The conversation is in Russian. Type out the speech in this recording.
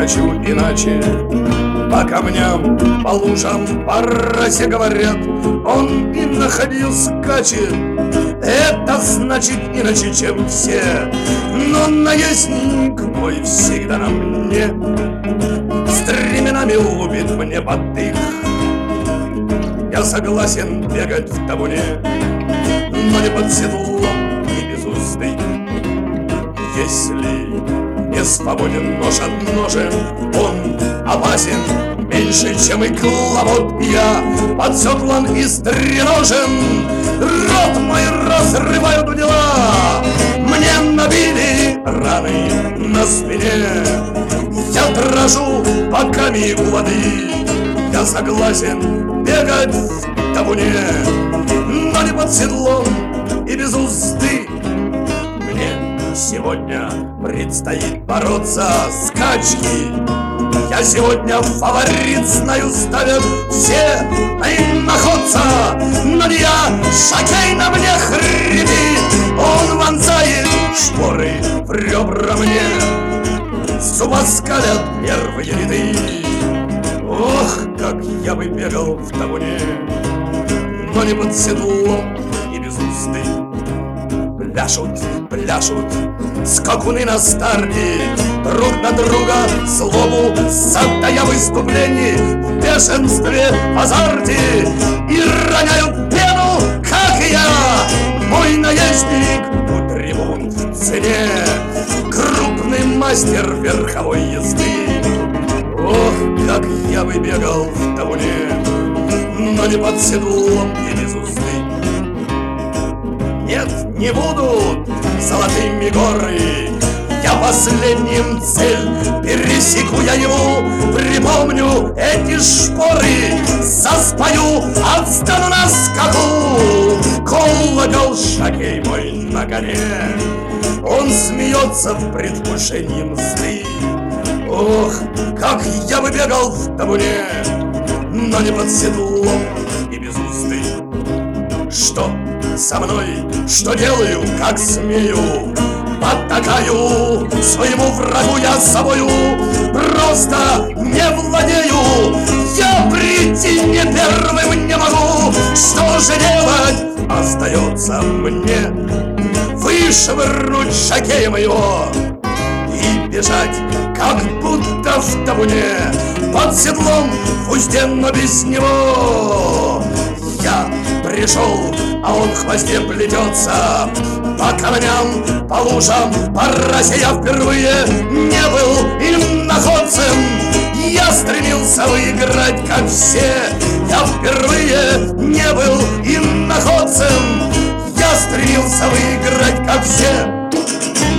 скачу иначе. По камням, по лужам, по росе, говорят, он и на ходью скачет. Это значит иначе, чем все, но наездник мой всегда на мне. Стременами лупит мне под дых. Я согласен бегать в табуне, но не под седлом и без узды. Если не свободен нож от ножен, он опасен меньше, чем и клавод. Я под седлом и стреножен, рот мой разрывают дела. Мне набили раны на спине, я дрожу боками у воды. Я согласен бегать в табуне, но не под седлом и без узды. Мне сегодня предстоит бороться с скачки. Я сегодня фаворит, знаю, ставят все находца. Но не я, шокей на мне хрипит, он вонзает шпоры в ребра мне. Зуба скалят первые ряды. Ох, как я бы бегал в табуне, но не под седлом и без узды. Пляшут, пляшут скакуны на старте, друг на друга злобу задая в выступлении, в бешенстве, в азарте, и роняют пену, как и я. Мой наездник у трибун в цене, крупный мастер верховой езды. Ох, как я бы бегал в табуне, но не под седлом и без узды. Нет, не будут золотыми горы, я последним цель пересеку я его. Припомню эти шпоры, заспою, отстану на скаку. Колокол шокей мой на коне, он смеется в предвкушении мзды. Ох, как я бы бегал в табуне, но не под седлом и без узды. Что со мной, что делаю, как смею, потакаю своему врагу я собою, просто не владею. Я прийти не первым не могу, что же делать остается мне? Вышвырнуть шокеем его и бежать, как будто в табуне, под седлом в узде, но без него. Я пришел, а он в хвосте плетется, по камням, по лужам, по росе. Я впервые не был иноходцем, я стремился выиграть, как все. Я впервые не был иноходцем, я стремился выиграть, как все.